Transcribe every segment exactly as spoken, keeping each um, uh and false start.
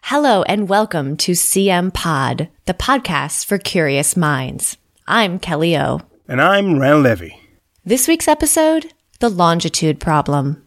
Hello and welcome to C M Pod, the podcast for curious minds. I'm Kelly O. And I'm Ran Levy. This week's episode, the longitude problem.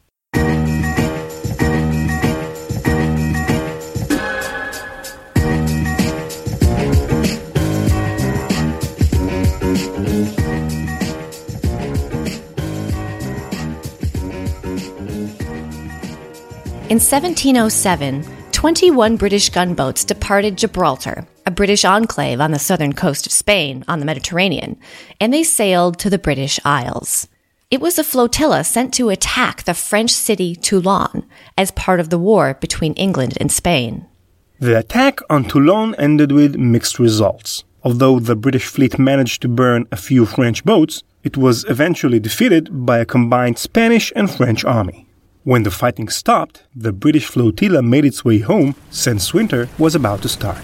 In seventeen oh seven, twenty-one British gunboats departed Gibraltar, a British enclave on the southern coast of Spain on the Mediterranean, and they sailed to the British Isles. It was a flotilla sent to attack the French city Toulon as part of the war between England and Spain. The attack on Toulon ended with mixed results. Although the British fleet managed to burn a few French boats, it was eventually defeated by a combined Spanish and French army. When the fighting stopped, the British flotilla made its way home since winter was about to start.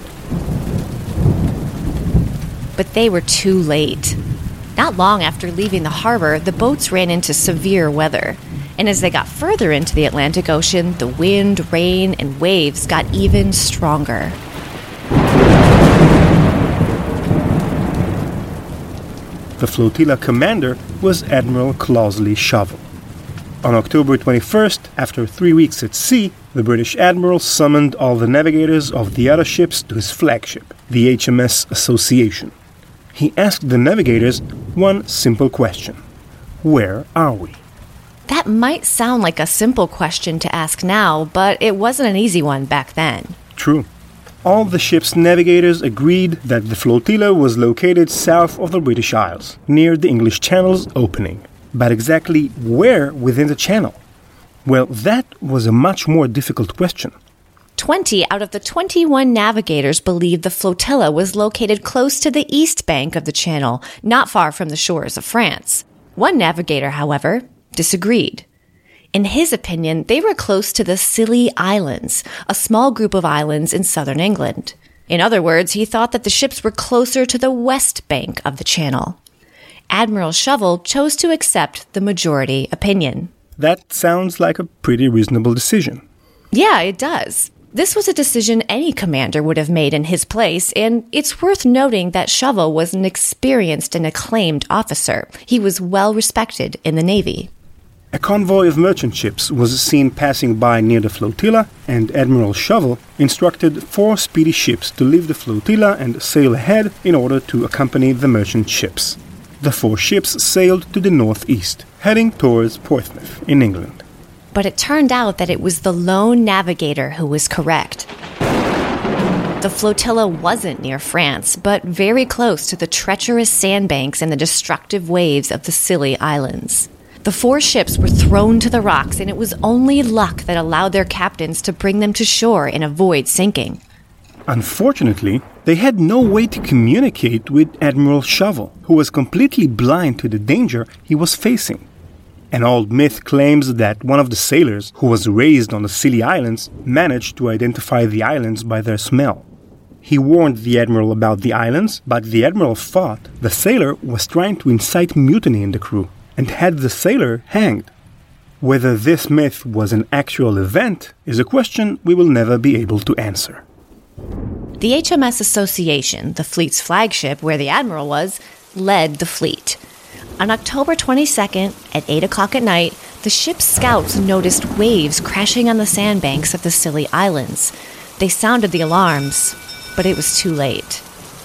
But they were too late. Not long after leaving the harbor, the boats ran into severe weather. And as they got further into the Atlantic Ocean, the wind, rain, and waves got even stronger. The flotilla commander was Admiral Cloudesley Shovel. On October twenty-first, after three weeks at sea, the British admiral summoned all the navigators of the other ships to his flagship, the H M S Association. He asked the navigators one simple question. Where are we? That might sound like a simple question to ask now, but it wasn't an easy one back then. True. All the ship's navigators agreed that the flotilla was located south of the British Isles, near the English Channel's opening. But exactly where within the channel? Well, that was a much more difficult question. Twenty out of the twenty-one navigators believed the flotilla was located close to the east bank of the channel, not far from the shores of France. One navigator, however, disagreed. In his opinion, they were close to the Scilly Islands, a small group of islands in southern England. In other words, he thought that the ships were closer to the west bank of the channel. Admiral Shovel chose to accept the majority opinion. That sounds like a pretty reasonable decision. Yeah, it does. This was a decision any commander would have made in his place, and it's worth noting that Shovel was an experienced and acclaimed officer. He was well respected in the Navy. A convoy of merchant ships was seen passing by near the flotilla, and Admiral Shovel instructed four speedy ships to leave the flotilla and sail ahead in order to accompany the merchant ships. The four ships sailed to the northeast, heading towards Portsmouth in England. But it turned out that it was the lone navigator who was correct. The flotilla wasn't near France, but very close to the treacherous sandbanks and the destructive waves of the Scilly Islands. The four ships were thrown to the rocks, and it was only luck that allowed their captains to bring them to shore and avoid sinking. Unfortunately, they had no way to communicate with Admiral Shovel, who was completely blind to the danger he was facing. An old myth claims that one of the sailors, who was raised on the Scilly Islands, managed to identify the islands by their smell. He warned the admiral about the islands, but the admiral thought the sailor was trying to incite mutiny in the crew, and had the sailor hanged. Whether this myth was an actual event is a question we will never be able to answer. The H M S Association, the fleet's flagship where the admiral was, led the fleet. On October twenty-second, at eight o'clock at night, the ship's scouts noticed waves crashing on the sandbanks of the Scilly Islands. They sounded the alarms, but it was too late.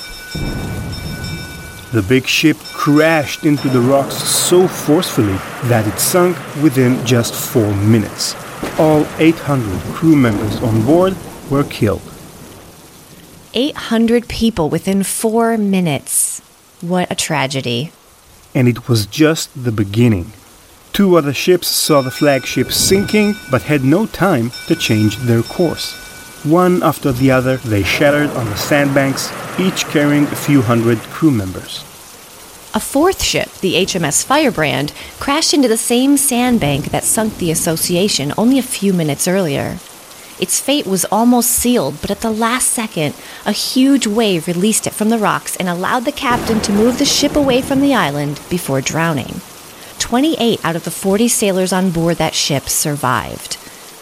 The big ship crashed into the rocks so forcefully that it sunk within just four minutes. All eight hundred crew members on board were killed. eight hundred people within four minutes. What a tragedy. And it was just the beginning. Two other ships saw the flagship sinking, but had no time to change their course. One after the other, they shattered on the sandbanks, each carrying a few hundred crew members. A fourth ship, the H M S Firebrand, crashed into the same sandbank that sunk the Association only a few minutes earlier. Its fate was almost sealed, but at the last second, a huge wave released it from the rocks and allowed the captain to move the ship away from the island before drowning. twenty-eight out of the forty sailors on board that ship survived.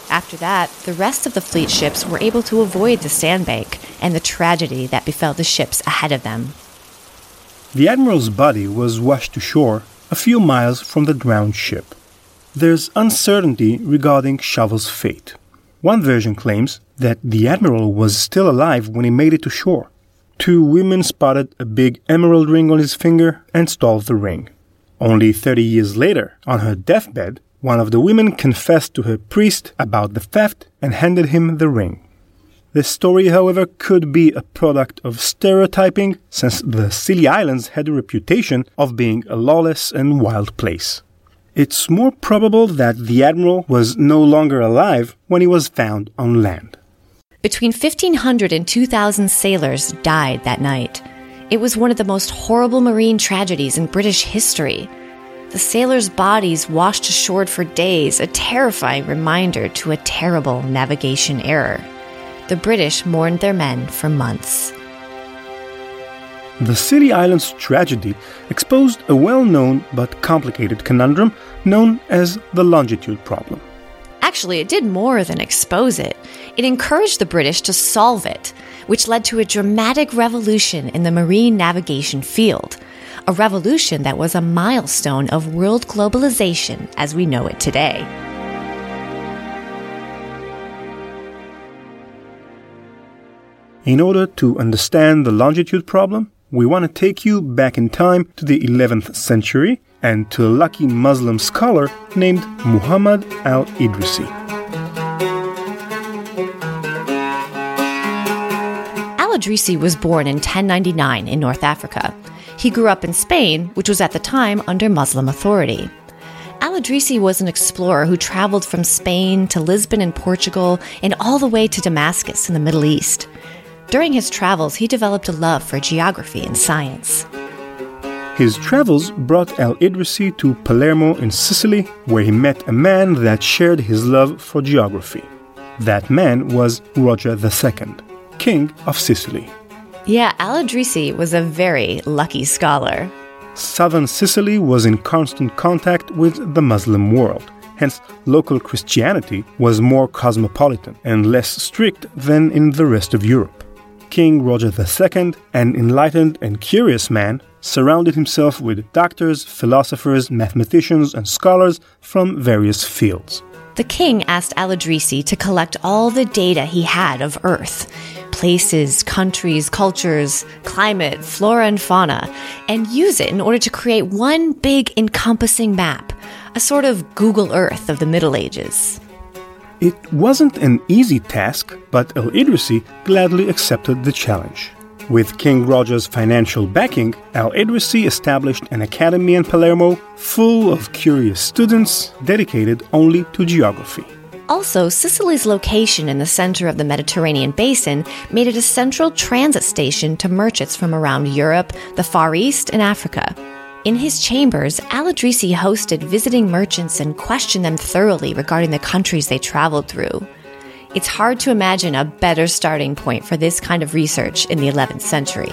After that, the rest of the fleet ships were able to avoid the sandbank and the tragedy that befell the ships ahead of them. The admiral's body was washed to shore a few miles from the drowned ship. There's uncertainty regarding Chauvel's fate. One version claims that the admiral was still alive when he made it to shore. Two women spotted a big emerald ring on his finger and stole the ring. Only thirty years later, on her deathbed, one of the women confessed to her priest about the theft and handed him the ring. This story, however, could be a product of stereotyping, since the Scilly Islands had a reputation of being a lawless and wild place. It's more probable that the admiral was no longer alive when he was found on land. Between fifteen hundred and two thousand sailors died that night. It was one of the most horrible marine tragedies in British history. The sailors' bodies washed ashore for days, a terrifying reminder to a terrible navigation error. The British mourned their men for months. The Scilly Islands tragedy exposed a well-known but complicated conundrum known as the longitude problem. Actually, it did more than expose it. It encouraged the British to solve it, which led to a dramatic revolution in the marine navigation field. A revolution that was a milestone of world globalization as we know it today. In order to understand the longitude problem, we want to take you back in time to the eleventh century and to a lucky Muslim scholar named Muhammad al-Idrisi. Al-Idrisi was born in ten ninety-nine in North Africa. He grew up in Spain, which was at the time under Muslim authority. Al-Idrisi was an explorer who traveled from Spain to Lisbon in Portugal and all the way to Damascus in the Middle East. During his travels, he developed a love for geography and science. His travels brought al-Idrisi to Palermo in Sicily, where he met a man that shared his love for geography. That man was Roger the Second, King of Sicily. Yeah, al-Idrisi was a very lucky scholar. Southern Sicily was in constant contact with the Muslim world. Hence, local Christianity was more cosmopolitan and less strict than in the rest of Europe. King Roger the Second, an enlightened and curious man, surrounded himself with doctors, philosophers, mathematicians, and scholars from various fields. The king asked al-Idrisi to collect all the data he had of Earth, places, countries, cultures, climate, flora, and fauna, and use it in order to create one big encompassing map, a sort of Google Earth of the Middle Ages. It wasn't an easy task, but al-Idrisi gladly accepted the challenge. With King Roger's financial backing, al-Idrisi established an academy in Palermo full of curious students dedicated only to geography. Also, Sicily's location in the center of the Mediterranean basin made it a central transit station to merchants from around Europe, the Far East, and Africa. In his chambers, al-Idrisi hosted visiting merchants and questioned them thoroughly regarding the countries they traveled through. It's hard to imagine a better starting point for this kind of research in the eleventh century.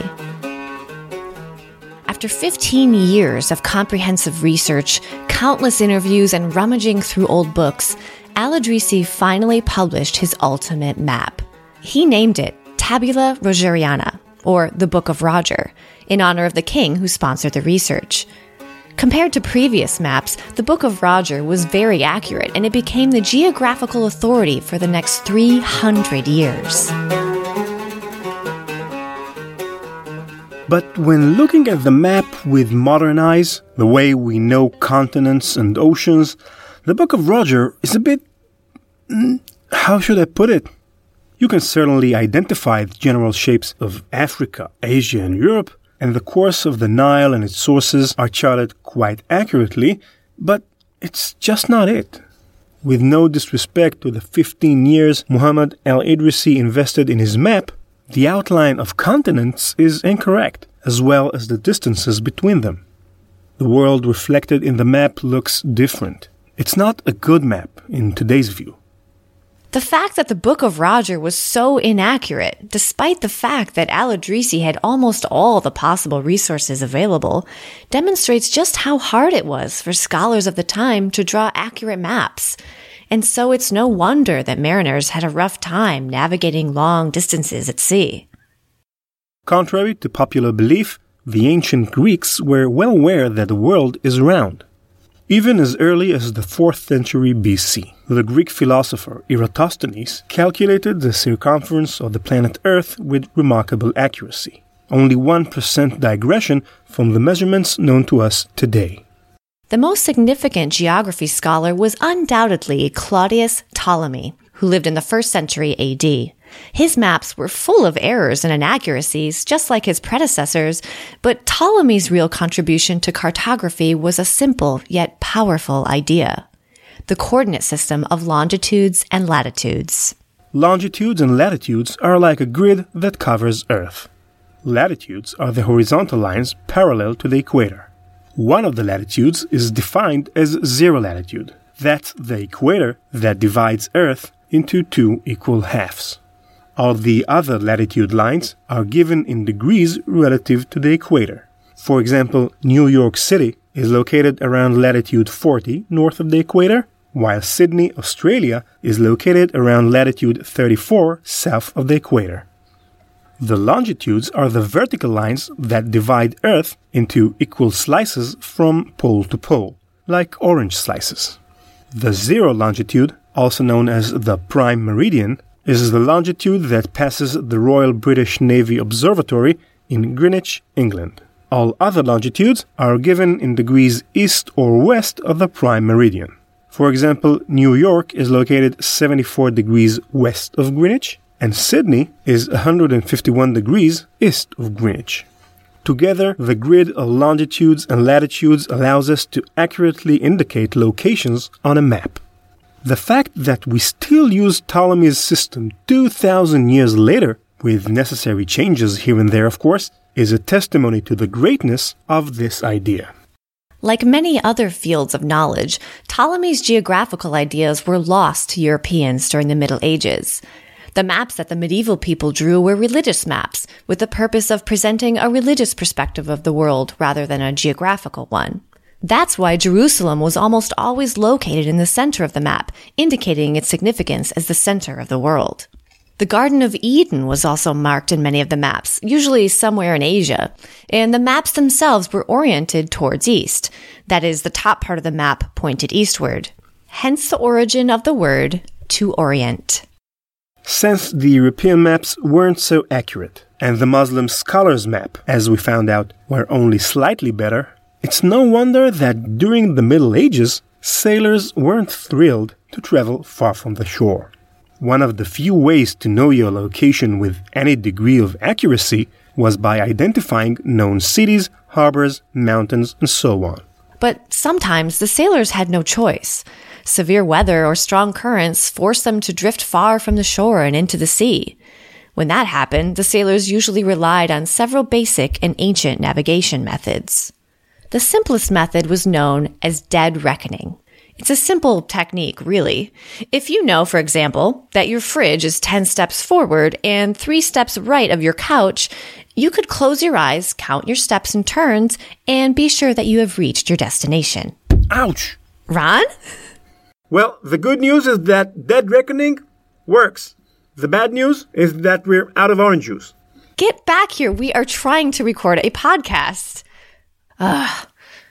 After fifteen years of comprehensive research, countless interviews, and rummaging through old books, al-Idrisi finally published his ultimate map. He named it Tabula Rogeriana, or the Book of Roger, in honor of the king who sponsored the research. Compared to previous maps, the Book of Roger was very accurate, and it became the geographical authority for the next three hundred years. But when looking at the map with modern eyes, the way we know continents and oceans, the Book of Roger is a bit... how should I put it? You can certainly identify the general shapes of Africa, Asia, and Europe, and the course of the Nile and its sources are charted quite accurately, but it's just not it. With no disrespect to the fifteen years Muhammad al-Idrisi invested in his map, the outline of continents is incorrect, as well as the distances between them. The world reflected in the map looks different. It's not a good map in today's view. The fact that the Book of Roger was so inaccurate, despite the fact that al-Idrisi had almost all the possible resources available, demonstrates just how hard it was for scholars of the time to draw accurate maps. and so it's no wonder that mariners had a rough time navigating long distances at sea. Contrary to popular belief, the ancient Greeks were well aware that the world is round. Even as early as the fourth century B C, the Greek philosopher Eratosthenes calculated the circumference of the planet Earth with remarkable accuracy, only one percent digression from the measurements known to us today. The most significant geography scholar was undoubtedly Claudius Ptolemy, who lived in the first century A D. His maps were full of errors and inaccuracies, just like his predecessors, but Ptolemy's real contribution to cartography was a simple yet powerful idea: the coordinate system of longitudes and latitudes. Longitudes and latitudes are like a grid that covers Earth. Latitudes are the horizontal lines parallel to the equator. One of the latitudes is defined as zero latitude. That's the equator that divides Earth into two equal halves. All the other latitude lines are given in degrees relative to the equator. For example, New York City is located around latitude forty north of the equator, while Sydney, Australia is located around latitude thirty-four south of the equator. The longitudes are the vertical lines that divide Earth into equal slices from pole to pole, like orange slices. The zero longitude, also known as the prime meridian, is the longitude that passes the Royal British Navy Observatory in Greenwich, England. All other longitudes are given in degrees east or west of the prime meridian. For example, New York is located seventy-four degrees west of Greenwich, and Sydney is one hundred fifty-one degrees east of Greenwich. Together, the grid of longitudes and latitudes allows us to accurately indicate locations on a map. The fact that we still use Ptolemy's system two thousand years later, with necessary changes here and there of course, is a testimony to the greatness of this idea. Like many other fields of knowledge, Ptolemy's geographical ideas were lost to Europeans during the Middle Ages. The maps that the medieval people drew were religious maps, with the purpose of presenting a religious perspective of the world rather than a geographical one. That's why Jerusalem was almost always located in the center of the map, indicating its significance as the center of the world. The Garden of Eden was also marked in many of the maps, usually somewhere in Asia, and the maps themselves were oriented towards east. That is, the top part of the map pointed eastward. Hence the origin of the word to orient. Since the European maps weren't so accurate, and the Muslim scholars' map, as we found out, were only slightly better, it's no wonder that during the Middle Ages, sailors weren't thrilled to travel far from the shore. One of the few ways to know your location with any degree of accuracy was by identifying known cities, harbors, mountains, and so on. But sometimes the sailors had no choice. Severe weather or strong currents forced them to drift far from the shore and into the sea. When that happened, the sailors usually relied on several basic and ancient navigation methods. The simplest method was known as dead reckoning. It's a simple technique, really. If you know, for example, that your fridge is ten steps forward and three steps right of your couch, you could close your eyes, count your steps and turns, and be sure that you have reached your destination. Ouch! Ron? Well, the good news is that dead reckoning works. The bad news is that we're out of orange juice. Get back here. We are trying to record a podcast. Ugh.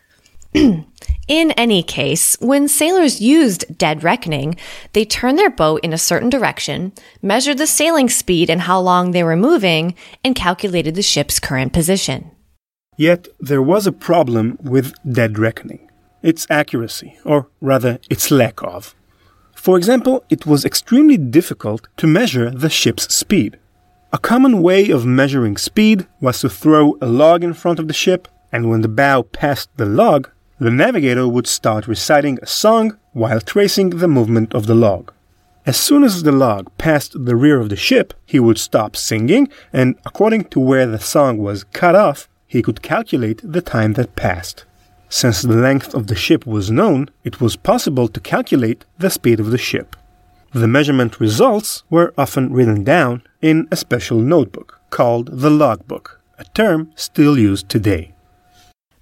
In any case, when sailors used dead reckoning, they turned their boat in a certain direction, measured the sailing speed and how long they were moving, and calculated the ship's current position. Yet there was a problem with dead reckoning. Its accuracy, or rather its lack of. For example, it was extremely difficult to measure the ship's speed. A common way of measuring speed was to throw a log in front of the ship, and when the bow passed the log, the navigator would start reciting a song while tracing the movement of the log. As soon as the log passed the rear of the ship, he would stop singing, and according to where the song was cut off, he could calculate the time that passed. Since the length of the ship was known, it was possible to calculate the speed of the ship. The measurement results were often written down in a special notebook called the logbook, a term still used today.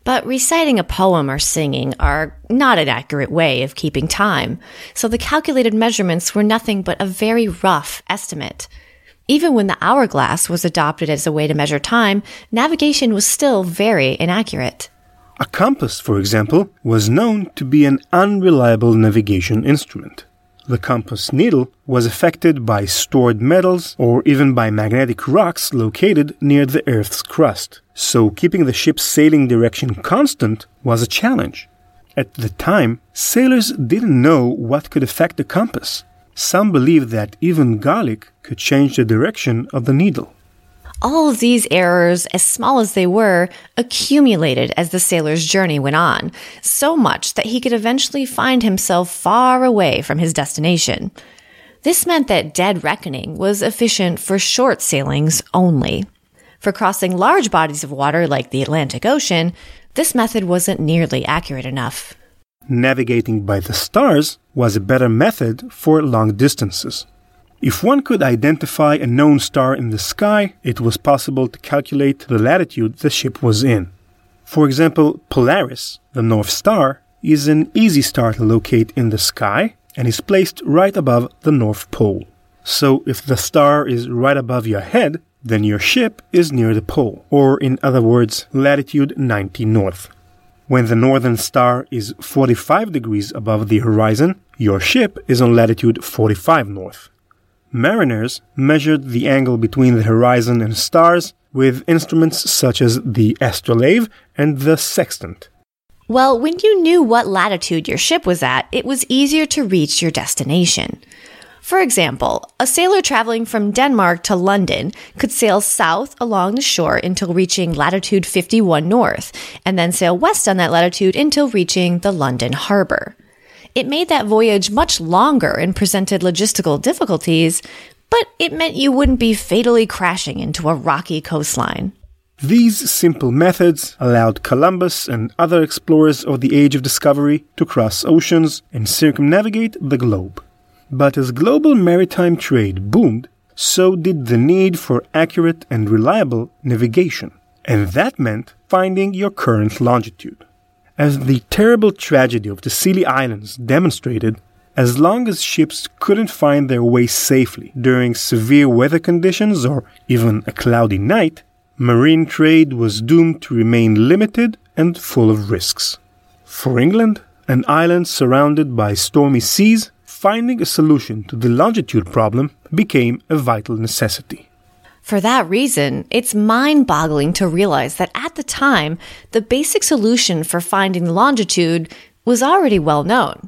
But reciting a poem or singing are not an accurate way of keeping time, so the calculated measurements were nothing but a very rough estimate. Even when the hourglass was adopted as a way to measure time, navigation was still very inaccurate. A compass, for example, was known to be an unreliable navigation instrument. The compass needle was affected by stored metals or even by magnetic rocks located near the Earth's crust, so keeping the ship's sailing direction constant was a challenge. At the time, sailors didn't know what could affect the compass. Some believed that even garlic could change the direction of the needle. All of these errors, as small as they were, accumulated as the sailor's journey went on, so much that he could eventually find himself far away from his destination. This meant that dead reckoning was efficient for short sailings only. For crossing large bodies of water like the Atlantic Ocean, this method wasn't nearly accurate enough. Navigating by the stars was a better method for long distances. If one could identify a known star in the sky, it was possible to calculate the latitude the ship was in. For example, Polaris, the North Star, is an easy star to locate in the sky and is placed right above the North Pole. So if the star is right above your head, then your ship is near the pole, or in other words, latitude ninety north. When the northern star is forty-five degrees above the horizon, your ship is on latitude forty-five north. Mariners measured the angle between the horizon and stars with instruments such as the astrolabe and the sextant. Well, when you knew what latitude your ship was at, it was easier to reach your destination. For example, a sailor traveling from Denmark to London could sail south along the shore until reaching latitude fifty-one north, and then sail west on that latitude until reaching the London harbor. It made that voyage much longer and presented logistical difficulties, but it meant you wouldn't be fatally crashing into a rocky coastline. These simple methods allowed Columbus and other explorers of the Age of Discovery to cross oceans and circumnavigate the globe. But as global maritime trade boomed, so did the need for accurate and reliable navigation, and that meant finding your current longitude. As the terrible tragedy of the Scilly Islands demonstrated, as long as ships couldn't find their way safely during severe weather conditions or even a cloudy night, marine trade was doomed to remain limited and full of risks. For England, an island surrounded by stormy seas, finding a solution to the longitude problem became a vital necessity. For that reason, it's mind-boggling to realize that at the time, the basic solution for finding the longitude was already well known.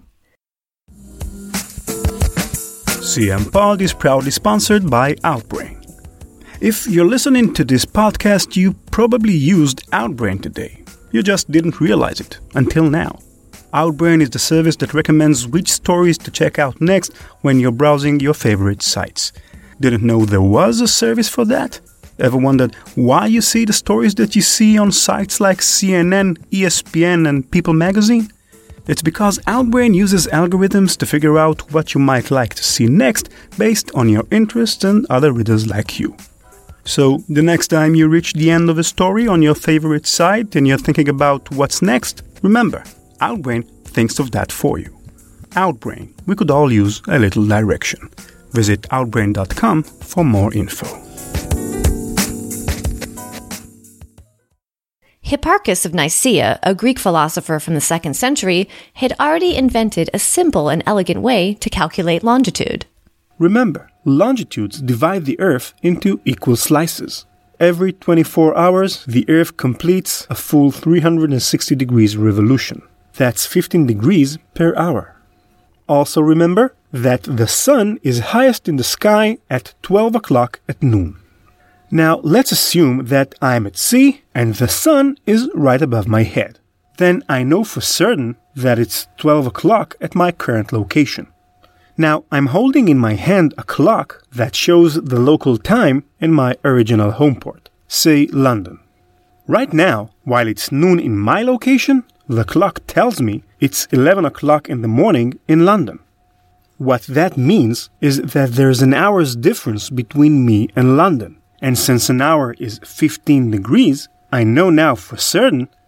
C M Pod is proudly sponsored by Outbrain. If you're listening to this podcast, you probably used Outbrain today. You just didn't realize it until now. Outbrain is the service that recommends which stories to check out next when you're browsing your favorite sites. Didn't know there was a service for that? Ever wondered why you see the stories that you see on sites like C N N, E S P N, and People magazine? It's because Outbrain uses algorithms to figure out what you might like to see next based on your interests and other readers like you. So, the next time you reach the end of a story on your favorite site and you're thinking about what's next, remember, Outbrain thinks of that for you. Outbrain, we could all use a little direction. Visit outbrain dot com for more info. Hipparchus of Nicaea, a Greek philosopher from the second century, had already invented a simple and elegant way to calculate longitude. Remember, longitudes divide the Earth into equal slices. Every twenty-four hours, the Earth completes a full three hundred sixty degrees revolution. That's fifteen degrees per hour. Also remember that the sun is highest in the sky at twelve o'clock at noon. Now let's assume that I'm at sea and the sun is right above my head. Then I know for certain that it's twelve o'clock at my current location. Now I'm holding in my hand a clock that shows the local time in my original home port, say London. Right now, while it's noon in my location, the clock tells me it's eleven o'clock in the morning in London. What that means is that there's an hour's difference between me and London. And since an hour is fifteen degrees, I know now for certain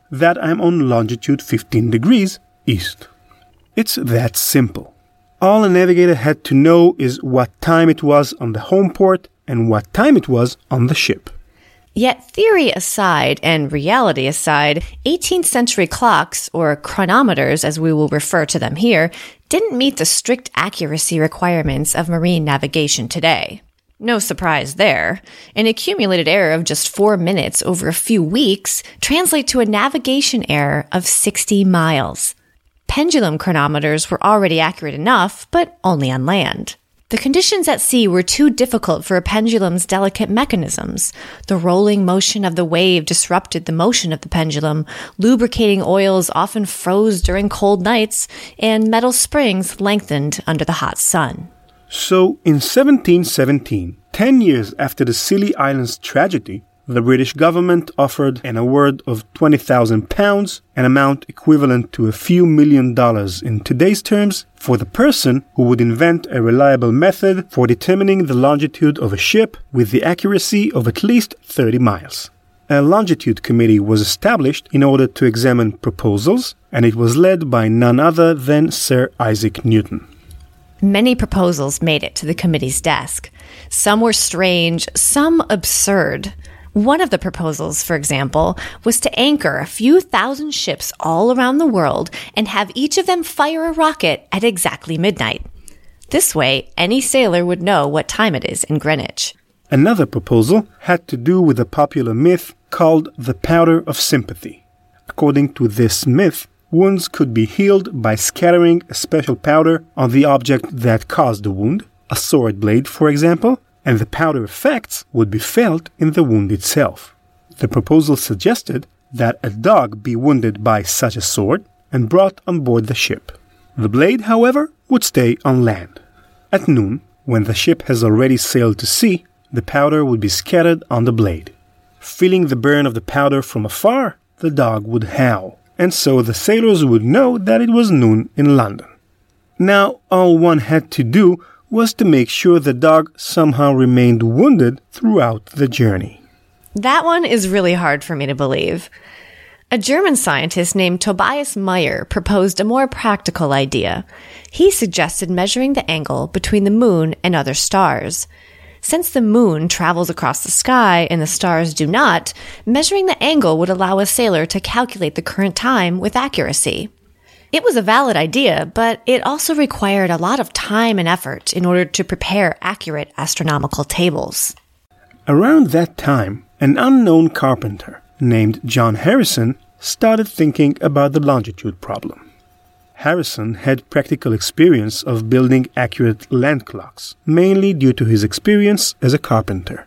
that I'm on longitude fifteen degrees east. It's that simple. All a navigator had to know is what time it was on the home port and what time it was on the ship. Yet theory aside and reality aside, eighteenth century clocks, or chronometers as we will refer to them here, didn't meet the strict accuracy requirements of marine navigation today. No surprise there. An accumulated error of just four minutes over a few weeks translates to a navigation error of sixty miles. Pendulum chronometers were already accurate enough, but only on land. The conditions at sea were too difficult for a pendulum's delicate mechanisms. The rolling motion of the wave disrupted the motion of the pendulum, lubricating oils often froze during cold nights, and metal springs lengthened under the hot sun. So, in seventeen seventeen, ten years after the Scilly Islands tragedy, the British government offered an award of twenty thousand pounds, an amount equivalent to a few million dollars in today's terms, for the person who would invent a reliable method for determining the longitude of a ship with the accuracy of at least thirty miles. A longitude committee was established in order to examine proposals, and it was led by none other than Sir Isaac Newton. Many proposals made it to the committee's desk. Some were strange, some absurd. One of the proposals, for example, was to anchor a few thousand ships all around the world and have each of them fire a rocket at exactly midnight. This way, any sailor would know what time it is in Greenwich. Another proposal had to do with a popular myth called the powder of sympathy. According to this myth, wounds could be healed by scattering a special powder on the object that caused the wound, a sword blade, for example, and the powder effects would be felt in the wound itself. The proposal suggested that a dog be wounded by such a sword and brought on board the ship. The blade, however, would stay on land. At noon, when the ship has already sailed to sea, the powder would be scattered on the blade. Feeling the burn of the powder from afar, the dog would howl, and so the sailors would know that it was noon in London. Now, all one had to do was to make sure the dog somehow remained wounded throughout the journey. That one is really hard for me to believe. A German scientist named Tobias Meyer proposed a more practical idea. He suggested measuring the angle between the moon and other stars. Since the moon travels across the sky and the stars do not, measuring the angle would allow a sailor to calculate the current time with accuracy. It was a valid idea, but it also required a lot of time and effort in order to prepare accurate astronomical tables. Around that time, an unknown carpenter named John Harrison started thinking about the longitude problem. Harrison had practical experience of building accurate land clocks, mainly due to his experience as a carpenter.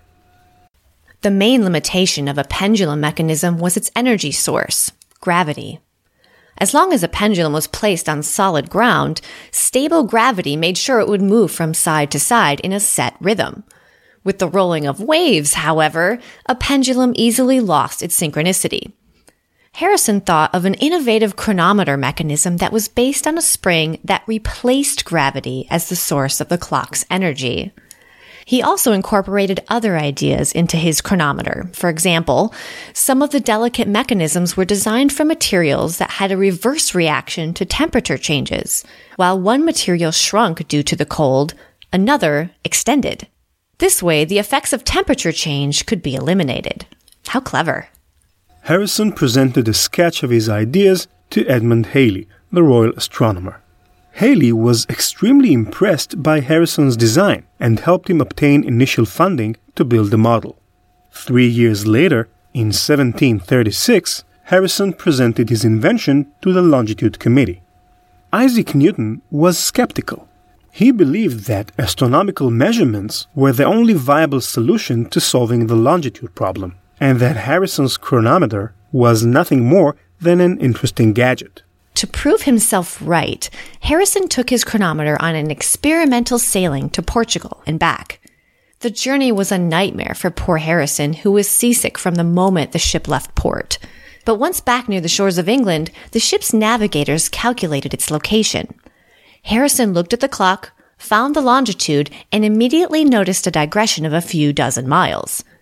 The main limitation of a pendulum mechanism was its energy source, gravity. As long as a pendulum was placed on solid ground, stable gravity made sure it would move from side to side in a set rhythm. With the rolling of waves, however, a pendulum easily lost its synchronicity. Harrison thought of an innovative chronometer mechanism that was based on a spring that replaced gravity as the source of the clock's energy. He also incorporated other ideas into his chronometer. For example, some of the delicate mechanisms were designed from materials that had a reverse reaction to temperature changes. While one material shrunk due to the cold, another extended. This way, the effects of temperature change could be eliminated. How clever. Harrison presented a sketch of his ideas to Edmund Halley, the royal astronomer. Halley was extremely impressed by Harrison's design and helped him obtain initial funding to build the model. Three years later, in seventeen thirty-six, Harrison presented his invention to the Longitude Committee. Isaac Newton was skeptical. He believed that astronomical measurements were the only viable solution to solving the longitude problem, and that Harrison's chronometer was nothing more than an interesting gadget. To prove himself right, Harrison took his chronometer on an experimental sailing to Portugal and back. The journey was a nightmare for poor Harrison, who was seasick from the moment the ship left port. But once back near the shores of England, the ship's navigators calculated its location. Harrison looked at the clock, found the longitude, and immediately noticed a digression of a few dozen miles.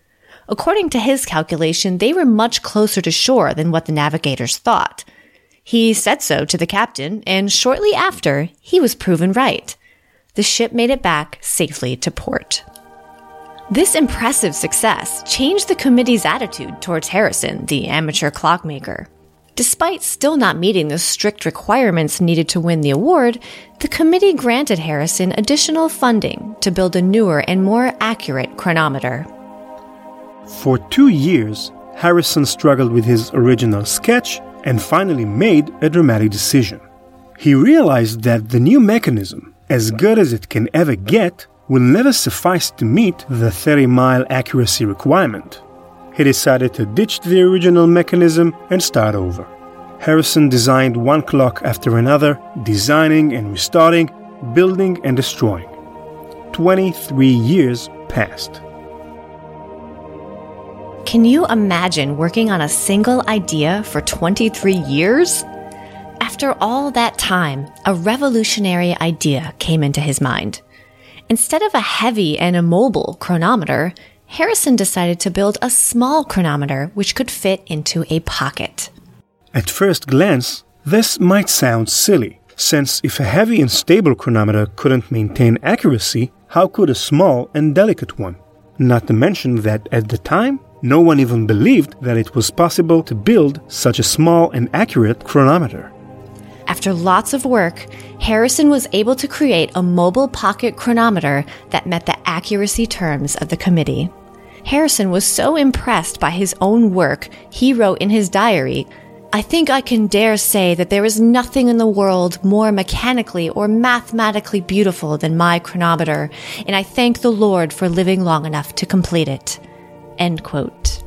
According to his calculation, they were much closer to shore than what the navigators thought. He said so to the captain, and shortly after, he was proven right. The ship made it back safely to port. This impressive success changed the committee's attitude towards Harrison, the amateur clockmaker. Despite still not meeting the strict requirements needed to win the award, the committee granted Harrison additional funding to build a newer and more accurate chronometer. For two years, Harrison struggled with his original sketch and finally made a dramatic decision. He realized that the new mechanism, as good as it can ever get, will never suffice to meet the thirty-mile accuracy requirement. He decided to ditch the original mechanism and start over. Harrison designed one clock after another, designing and restarting, building and destroying. twenty-three years passed. Can you imagine working on a single idea for twenty-three years? After all that time, a revolutionary idea came into his mind. Instead of a heavy and immobile chronometer, Harrison decided to build a small chronometer which could fit into a pocket. At first glance, this might sound silly, since if a heavy and stable chronometer couldn't maintain accuracy, how could a small and delicate one? Not to mention that at the time, no one even believed that it was possible to build such a small and accurate chronometer. After lots of work, Harrison was able to create a mobile pocket chronometer that met the accuracy terms of the committee. Harrison was so impressed by his own work, he wrote in his diary, "I think I can dare say that there is nothing in the world more mechanically or mathematically beautiful than my chronometer, and I thank the Lord for living long enough to complete it." End quote.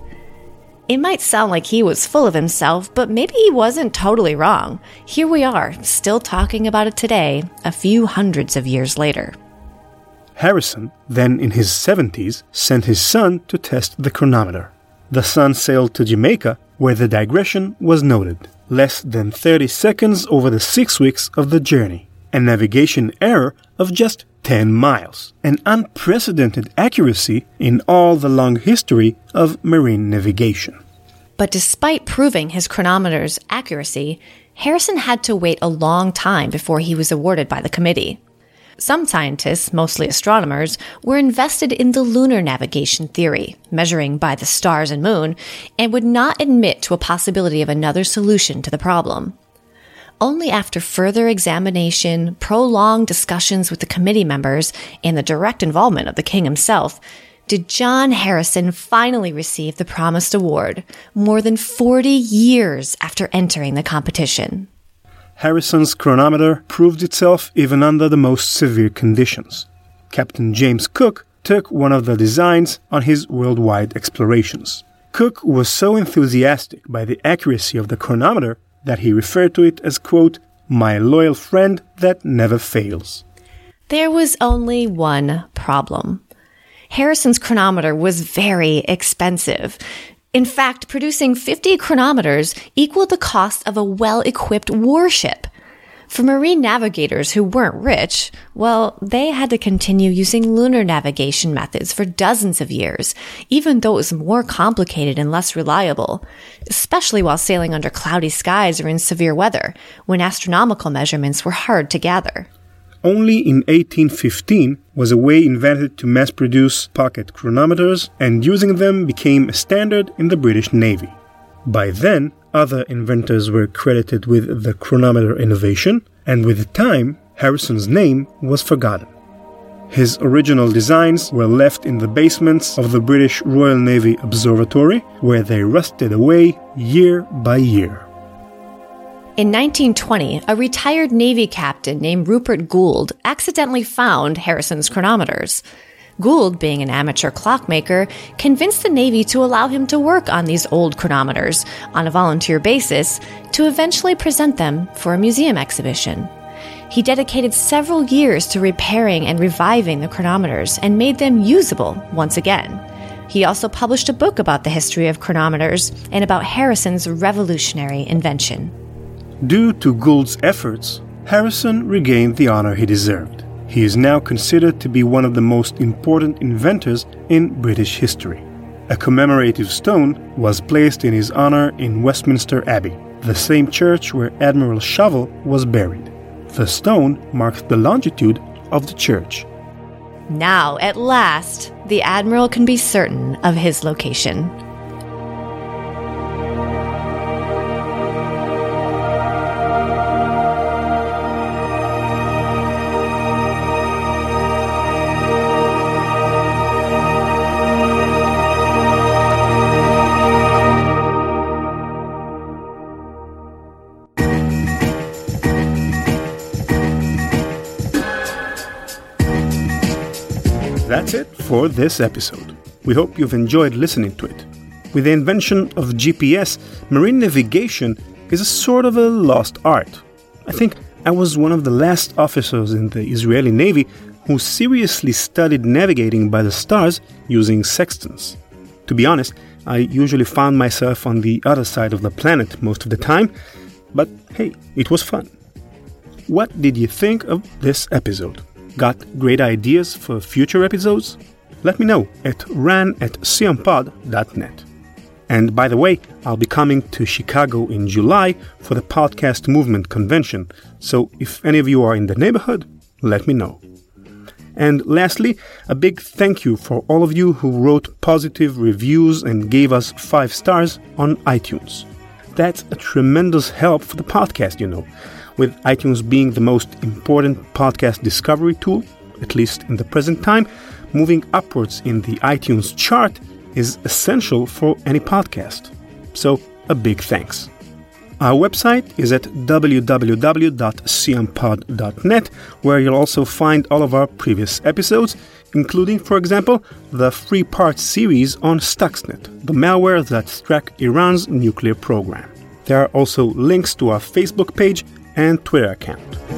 It might sound like he was full of himself, but maybe he wasn't totally wrong. Here we are, still talking about it today, a few hundreds of years later. Harrison, then in his seventies, sent his son to test the chronometer. The son sailed to Jamaica, where the digression was noted. Less than thirty seconds over the six weeks of the journey. A navigation error of just ten miles. An unprecedented accuracy in all the long history of marine navigation. But despite proving his chronometer's accuracy, Harrison had to wait a long time before he was awarded by the committee. Some scientists, mostly astronomers, were invested in the lunar navigation theory, measuring by the stars and moon, and would not admit to a possibility of another solution to the problem. Only after further examination, prolonged discussions with the committee members, and the direct involvement of the king himself, did John Harrison finally receive the promised award, more than forty years after entering the competition. Harrison's chronometer proved itself even under the most severe conditions. Captain James Cook took one of the designs on his worldwide explorations. Cook was so enthusiastic by the accuracy of the chronometer that he referred to it as, quote, "my loyal friend that never fails." There was only one problem. Harrison's chronometer was very expensive. In fact, producing fifty chronometers equaled the cost of a well-equipped warship. For marine navigators who weren't rich, well, they had to continue using lunar navigation methods for dozens of years, even though it was more complicated and less reliable, especially while sailing under cloudy skies or in severe weather, when astronomical measurements were hard to gather. Only in eighteen fifteen was a way invented to mass-produce pocket chronometers, and using them became a standard in the British Navy. By then, other inventors were credited with the chronometer innovation, and with time, Harrison's name was forgotten. His original designs were left in the basements of the British Royal Navy Observatory, where they rusted away year by year. In nineteen twenty, a retired Navy captain named Rupert Gould accidentally found Harrison's chronometers. Gould, being an amateur clockmaker, convinced the Navy to allow him to work on these old chronometers on a volunteer basis to eventually present them for a museum exhibition. He dedicated several years to repairing and reviving the chronometers and made them usable once again. He also published a book about the history of chronometers and about Harrison's revolutionary invention. Due to Gould's efforts, Harrison regained the honor he deserved. He is now considered to be one of the most important inventors in British history. A commemorative stone was placed in his honor in Westminster Abbey, the same church where Admiral Shovel was buried. The stone marks the longitude of the church. Now, at last, the Admiral can be certain of his location. That's it for this episode. We hope you've enjoyed listening to it. With the invention of G P S, marine navigation is a sort of a lost art. I think I was one of the last officers in the Israeli Navy who seriously studied navigating by the stars using sextants. To be honest, I usually found myself on the other side of the planet most of the time, but hey, it was fun. What did you think of this episode? Got great ideas for future episodes? Let me know at ran at siampod dot net. And by the way, I'll be coming to Chicago in July for the Podcast Movement Convention, so if any of you are in the neighborhood, let me know. And lastly, a big thank you for all of you who wrote positive reviews and gave us five stars on iTunes. That's a tremendous help for the podcast, you know. With iTunes being the most important podcast discovery tool, at least in the present time, moving upwards in the iTunes chart is essential for any podcast. So, a big thanks. Our website is at w w w dot siampod dot net, where you'll also find all of our previous episodes, including, for example, the three-part series on Stuxnet, the malware that struck Iran's nuclear program. There are also links to our Facebook page and Twitter account.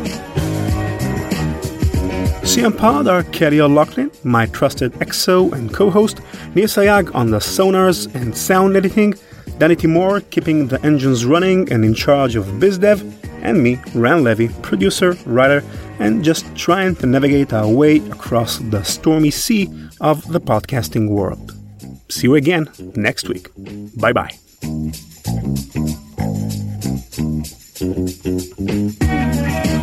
Siampod are Kelly O'Loughlin, my trusted X O and co-host, Nir Sayag on the sonars and sound editing, Danny Timor keeping the engines running and in charge of BizDev, and me, Ran Levy, producer, writer, and just trying to navigate our way across the stormy sea of the podcasting world. See you again next week. Bye-bye. Thank you.